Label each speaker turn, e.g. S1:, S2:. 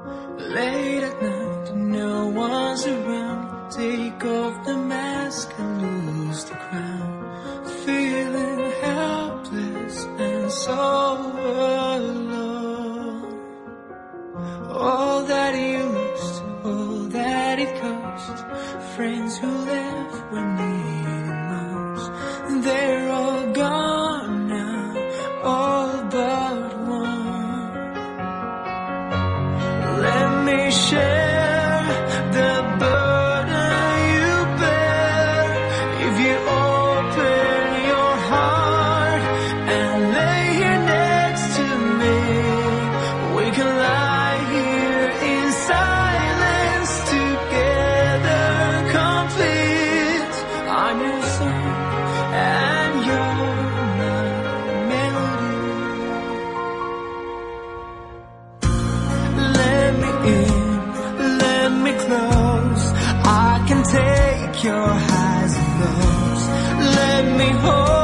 S1: Late at night, no one's around. Take off the mask and lose the crown. Feeling helpless and so alone. All that you lost, all that it cost. Friends who left when needed most, they're all gone now, all but one. Let me share the burden you bear. If you open your heart and lay here next to me, we can lie here in silence together, complete. I'm your song and you're my melody. Let me in, let me close. I can take your highs and lows. Let me hold